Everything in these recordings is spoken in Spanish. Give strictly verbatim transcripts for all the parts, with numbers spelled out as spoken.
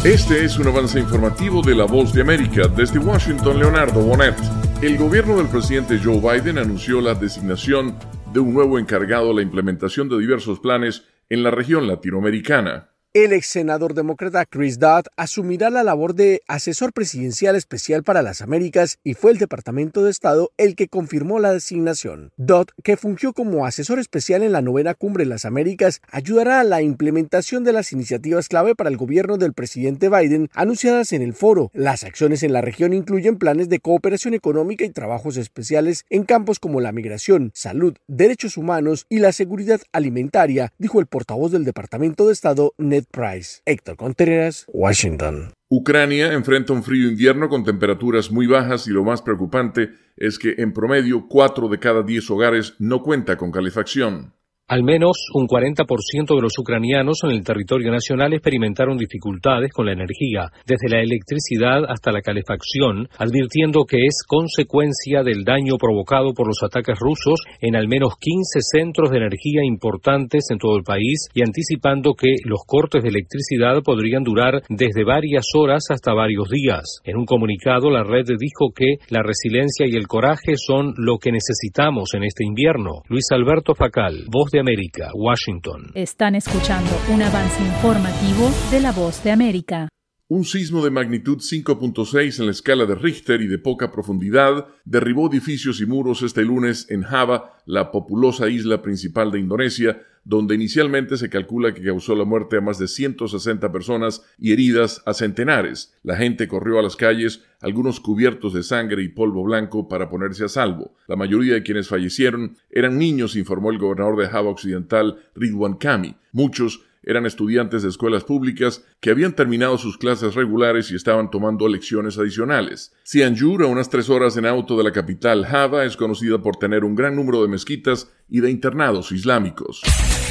Este es un avance informativo de La Voz de América. Desde Washington, Leonardo Bonet. El gobierno del presidente Joe Biden anunció la designación de un nuevo encargado de la implementación de diversos planes en la región latinoamericana. El ex senador demócrata Chris Dodd asumirá la labor de asesor presidencial especial para las Américas y fue el Departamento de Estado el que confirmó la designación. Dodd, que fungió como asesor especial en la novena Cumbre de las Américas, ayudará a la implementación de las iniciativas clave para el gobierno del presidente Biden anunciadas en el foro. Las acciones en la región incluyen planes de cooperación económica y trabajos especiales en campos como la migración, salud, derechos humanos y la seguridad alimentaria, dijo el portavoz del Departamento de Estado, Ned Price. Héctor Contreras, Washington. Ucrania enfrenta un frío invierno con temperaturas muy bajas y lo más preocupante es que en promedio cuatro de cada diez hogares no cuenta con calefacción. Al menos un cuarenta por ciento de los ucranianos en el territorio nacional experimentaron dificultades con la energía, desde la electricidad hasta la calefacción, advirtiendo que es consecuencia del daño provocado por los ataques rusos en al menos quince centros de energía importantes en todo el país y anticipando que los cortes de electricidad podrían durar desde varias horas hasta varios días. En un comunicado, la red dijo que la resiliencia y el coraje son lo que necesitamos en este invierno. Luis Alberto Facal, Voz de América, Washington. Están escuchando un avance informativo de La Voz de América. Un sismo de magnitud cinco punto seis en la escala de Richter y de poca profundidad derribó edificios y muros este lunes en Java, la populosa isla principal de Indonesia, donde inicialmente se calcula que causó la muerte a más de ciento sesenta personas y heridas a centenares. La gente corrió a las calles, algunos cubiertos de sangre y polvo blanco para ponerse a salvo. La mayoría de quienes fallecieron eran niños, informó el gobernador de Java Occidental, Ridwan Kami. Muchos eran estudiantes de escuelas públicas que habían terminado sus clases regulares y estaban tomando lecciones adicionales. Cianjur, a unas tres horas en auto de la capital Java, es conocida por tener un gran número de mezquitas y de internados islámicos.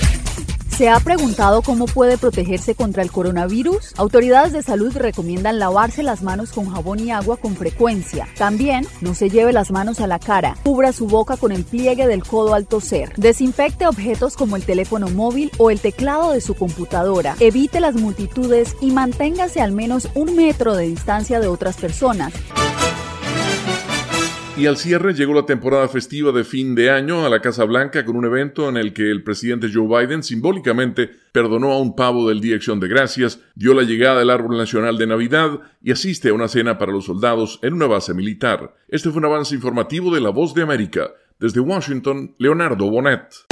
¿Se ha preguntado cómo puede protegerse contra el coronavirus? Autoridades de salud recomiendan lavarse las manos con jabón y agua con frecuencia. También, no se lleve las manos a la cara. Cubra su boca con el pliegue del codo al toser. Desinfecte objetos como el teléfono móvil o el teclado de su computadora. Evite las multitudes y manténgase al menos un metro de distancia de otras personas. Y al cierre llegó la temporada festiva de fin de año a la Casa Blanca con un evento en el que el presidente Joe Biden simbólicamente perdonó a un pavo del Día de Acción de Gracias, dio la llegada del árbol nacional de Navidad y asiste a una cena para los soldados en una base militar. Este fue un avance informativo de La Voz de América. Desde Washington, Leonardo Bonet.